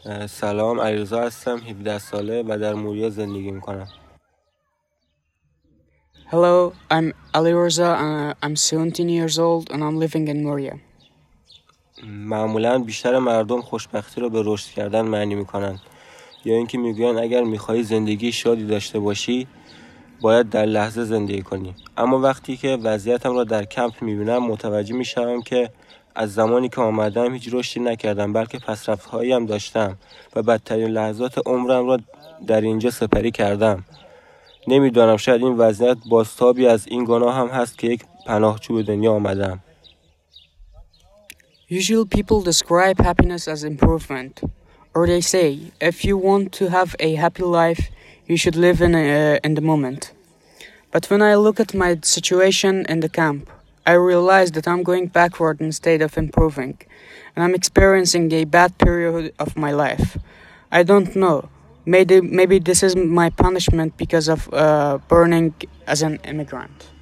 سلام، علیرضا هستم، 17 ساله و در موریا زندگی میکنم. Hello, I'm Ali Reza. I'm 17 years old and I'm living in Moria. معمولا بیشتر مردم خوشبختی رو به رشد کردن معنی میکنن، یا اینکه میگوین اگر میخوای زندگی شادی داشته باشی باید در لحظه زندگی کنی. اما وقتی که وضعیتم را در کمپ میبینم متوجه میشم که از زمانی که آمدم هیچ رشدی نکردم، بلکه پسرفت‌هایی هم داشتم و بدترین لحظات عمرم را در اینجا سپری کردم. نمیدانم، شاید این وضعیت بازتابی از این گناه هم هست که یک پناهجو به دنیا آمدم. Usually, people describe happiness as improvement, or they say, if you want to have a happy life, you should live in the moment. But when I look at my situation in the camp, I realize that I'm going backward instead of improving, and I'm experiencing a bad period of my life. I don't know. Maybe this is my punishment because of burning as an immigrant.